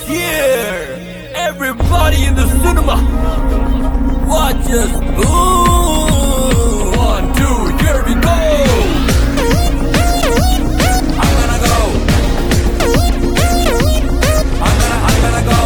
here. Everybody in the cinema, watch us move. 1, 2, here we go. I'm gonna go. I'm gonna go.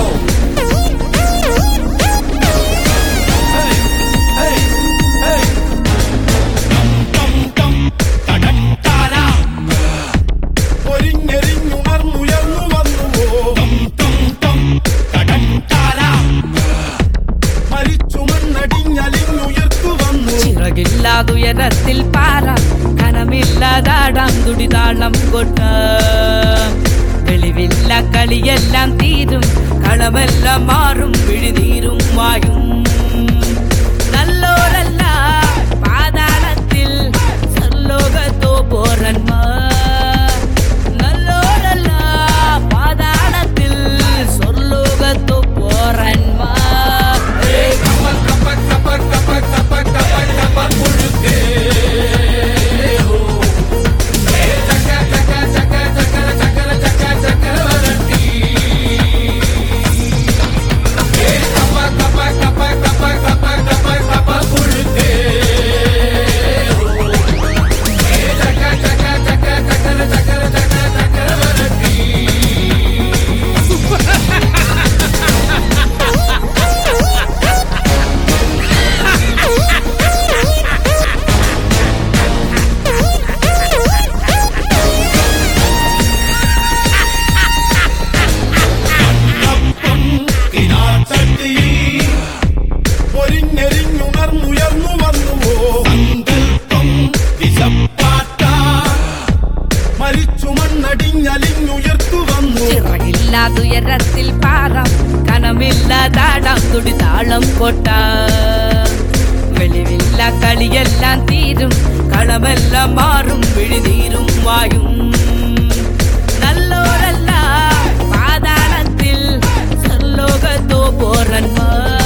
Hey, hey, hey. Dum dum dum, da dum da da. ഒരിഞ്ഞെരിഞ്ഞു മർന്നുയർന്നു വന്നുവോ Dum dum dum, da dum da da. മരിച്ചു മണ്ണടിഞ്ഞലിഞ്ഞുയർത്തു വന്നു ചിറകില്ലാതുയരത്തിൽ പാറ കനമില്ലാതാടാം തുടിതാളം കൊട്ട വെളിവില്ല കളിയെല്ലാം തീരും കളമെല്ലാം മാറും വിഴിനീരും വായും നല്ലോരല്ല പാതാളത്തിൽ സർലോകത്തോ പോരന്മാർ നല്ലോരല്ല പാതാളത്തിൽ സ്വർലോകത്തോ പോരന്മാർ ഒരിഞ്ഞെരിഞ്ഞു മർന്നുയർന്നു വന്നുവോ സങ്കൽപ്പം വിശപ്പാട്ട മരിച്ചു മണ്ണടിഞ്ഞലിഞ്ഞുയർത്തു വന്നു ചിറകില്ലാതുയരത്തിൽ പാറാം കനമില്ലാതാടാം തുടിതാളം കൊട്ട വെളിവില്ല കളിയെല്ലാം തീരും കളമെല്ലാം മാറും വിഴിനീരും വായും നല്ലോരല്ല പാതാളത്തിൽ സർലോകത്തോ പോരന്മാർ